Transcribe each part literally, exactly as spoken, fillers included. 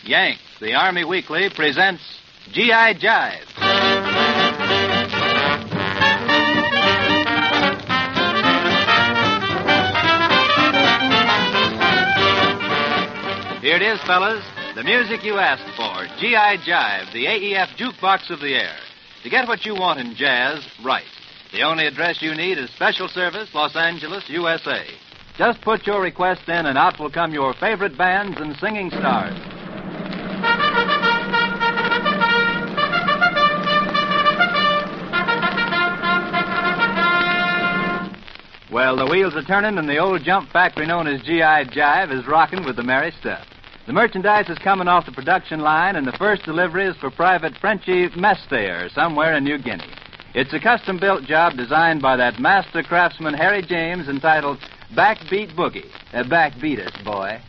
Yank, the Army Weekly, presents G I. Jive. Here it is, fellas. The music you asked for. G I. Jive, the A E F jukebox of the air. To get what you want in jazz, right. The only address you need is Special Service, Los Angeles, U S A. Just put your request in and out will come your favorite bands and singing stars. Well, the wheels are turning and the old jump factory known as G I. Jive is rocking with the merry stuff. The merchandise is coming off the production line, and the first delivery is for Private Frenchy Mestayer somewhere in New Guinea. It's a custom-built job designed by that master craftsman Harry James entitled Backbeat Boogie. Uh, backbeat us, boy.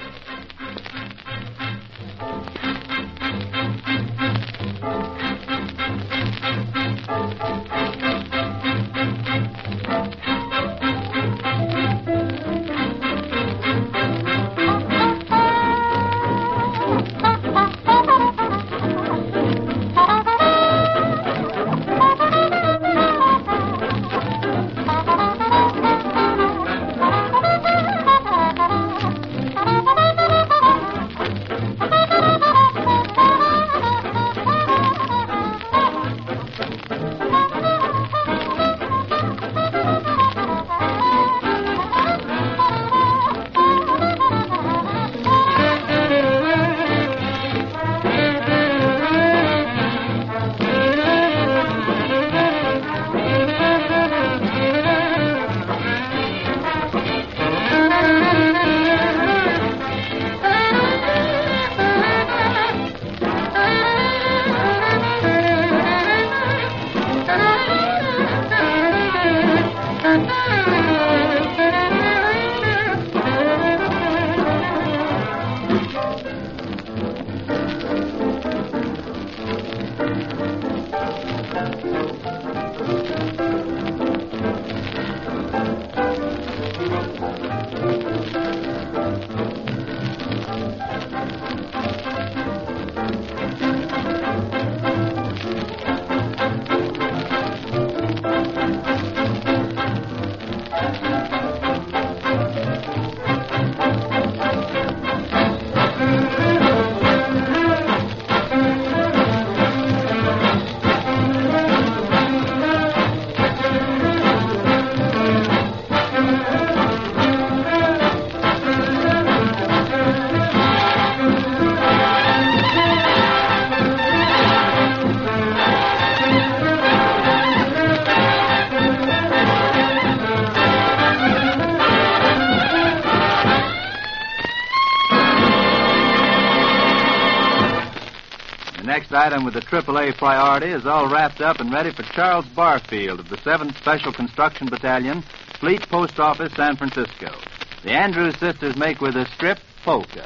The next item with the triple A priority is all wrapped up and ready for Charles Barfield of the seventh Special Construction Battalion, Fleet Post Office, San Francisco. The Andrews sisters make with a strip polka.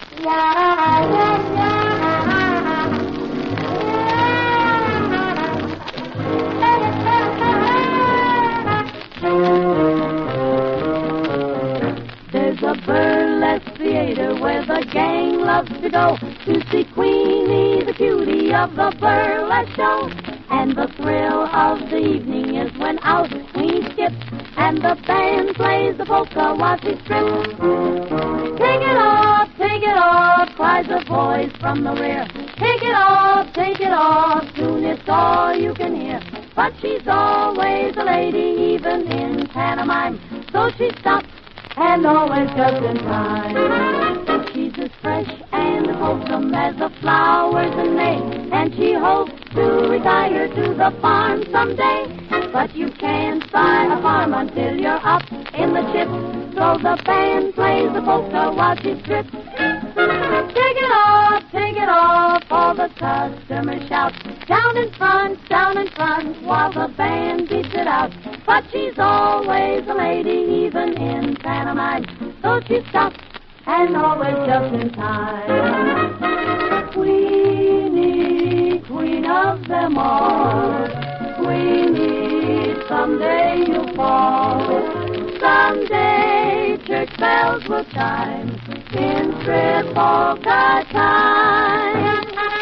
There's a burlesque theater where the gang loves to go to see Queenie, the cutie of the burlesque show. And the thrill of the evening is when out Queenie skips and the band plays the polka while she strips. Take it off, take it off, cries a voice from the rear. Take it off, take it off, soon it's all you can hear. But she's always a lady, even in pantomime, so she stops and always just in time. She's as fresh and wholesome as the flowers in May, and she hopes to retire to the farm someday. But you can't buy a farm until you're up in the chips, so the band plays the polka while she strips. Take it off, take it off, all the customers shout. Down in front, down in front, while the band beats it out. But she's always a lady, even in pantomime, so she stops and always just in time. Queenie, queen of them all, Queenie, someday you'll fall. someday church bells will chime in Tripolka time.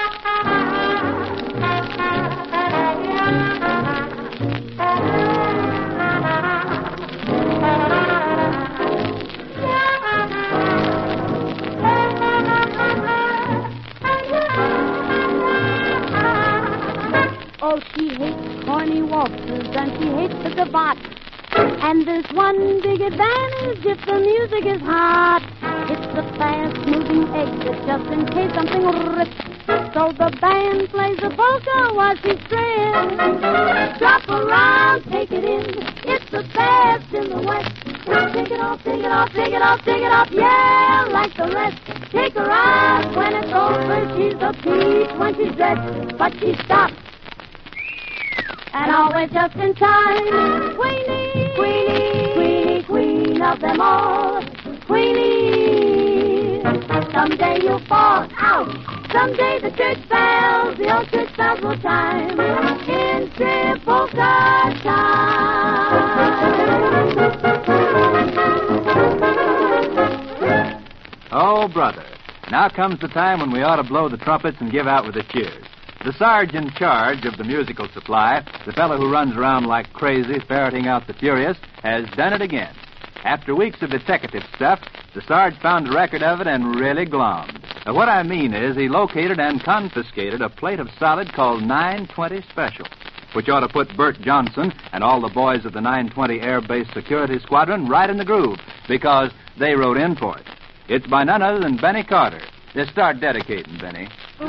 Oh, she hates corny waltzes and she hates the gavotte. And there's one big advantage if the music is hot. It's the fast-moving exit just in case something rips. So the band plays the polka while she strips. Drop around, take it in. It's the best in the West. Take it off, take it off, take it off, take it off. Yeah, like the rest. Take her out when it's over. She's a peach when she's dressed, but she stops. And always just in time. Queenie, Queenie, Queenie, queen of them all. Queenie, someday you'll fall out. Someday the church bells, the old church bells will chime in Tripolka time. Oh, brother, now comes the time when we ought to blow the trumpets and give out with the cheers. The Sarge in charge of the musical supply, the fellow who runs around like crazy ferreting out the furious, has done it again. After weeks of deteckative stuff, the Sarge found a record of it and really glommed. Now, what I mean is he located and confiscated a plate of solid called nine twenty Special, which ought to put Bert Johnson and all the boys of the nine twenty Air Base Security Squadron right in the groove, because they wrote in for it. It's by none other than Benny Carter. Just start dedicating, Benny.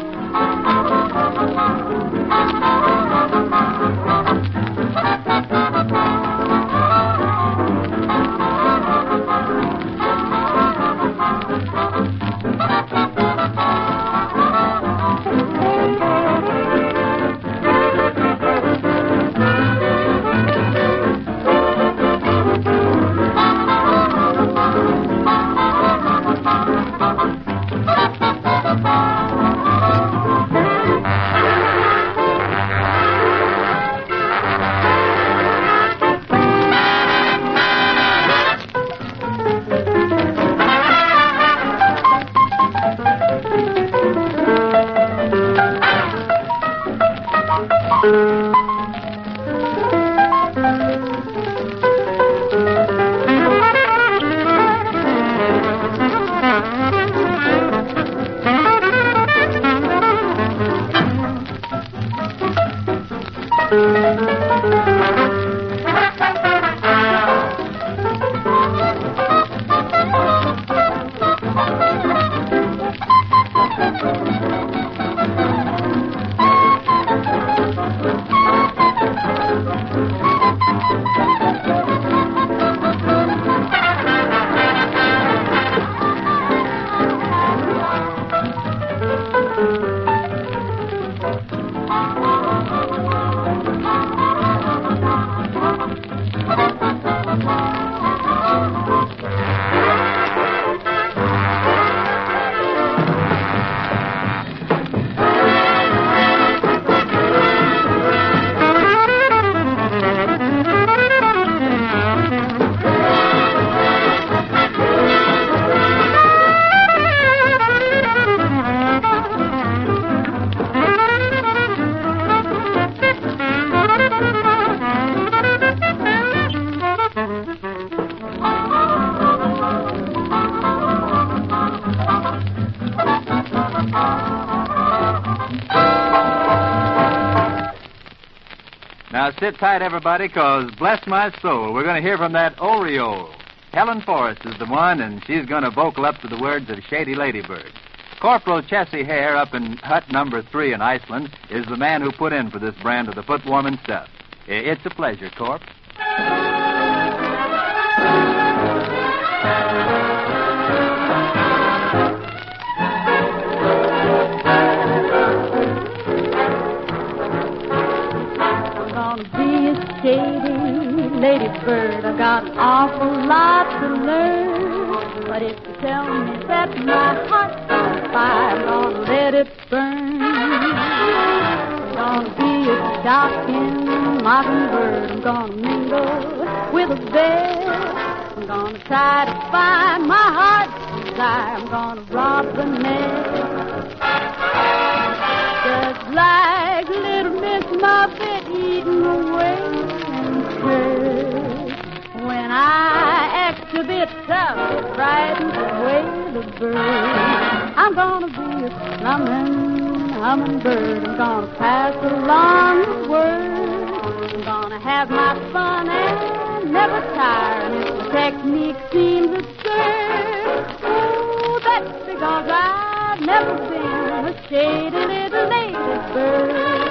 Now sit tight, everybody, because bless my soul, we're going to hear from that Oriole. Helen Forrest is the one, and she's going to vocal up to the words of Shady Ladybird. Corporal Chessie Hare up in hut number three in Iceland is the man who put in for this brand of the foot-warming stuff. It's a pleasure, Corp. Shady Ladybird, I've got an awful lot to learn. But if you tell me that my heart's on fire, I'm gonna let it burn. I'm gonna be a shocking mockingbird. I'm gonna mingle with a bear. I'm gonna try to find my heart's desire. I'm gonna rob the nest. Just like little Miss Muffet eating away and curd. When I act a bit tough, it frightens away the bird. I'm gonna be a slumming hummingbird. I'm gonna pass along the word. I'm gonna have my fun and never tire. And if the technique seems absurd, oh, that's because I've never been a shady little lady bird.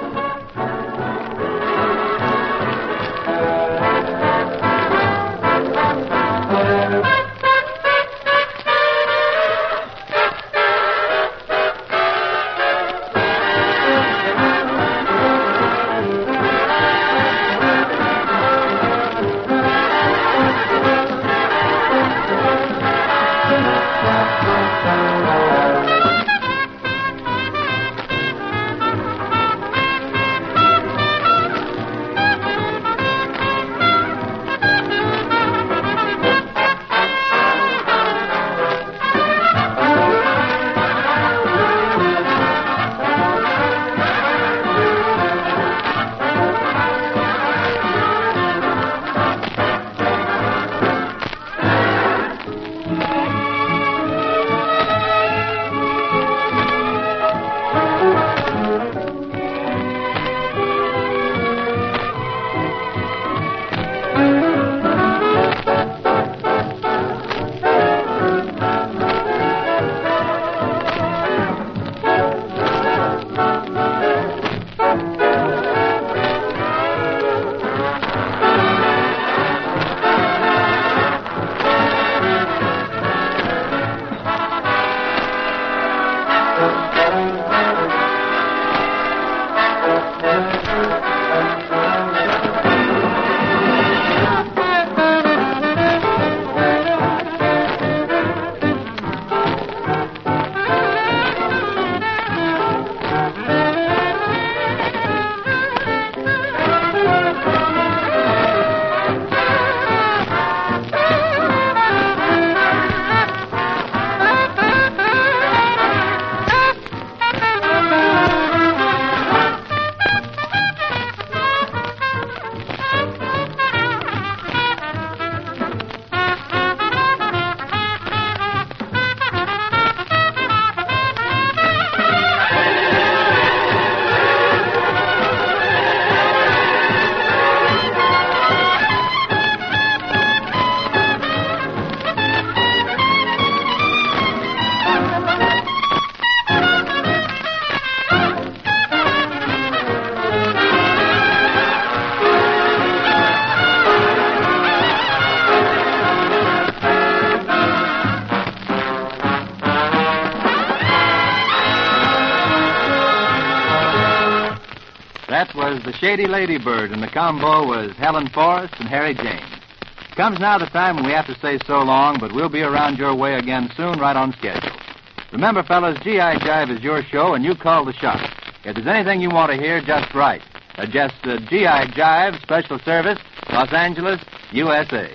That was the Shady Ladybird, and the combo was Helen Forrest and Harry James. Comes now the time when we have to say so long, but we'll be around your way again soon, right on schedule. Remember, fellas, G I Jive is your show, and you call the shots. If there's anything you want to hear, just write. Uh, just uh, G I Jive, Special Service, Los Angeles, U S A.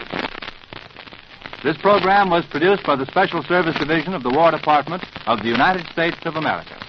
This program was produced by the Special Service Division of the War Department of the United States of America.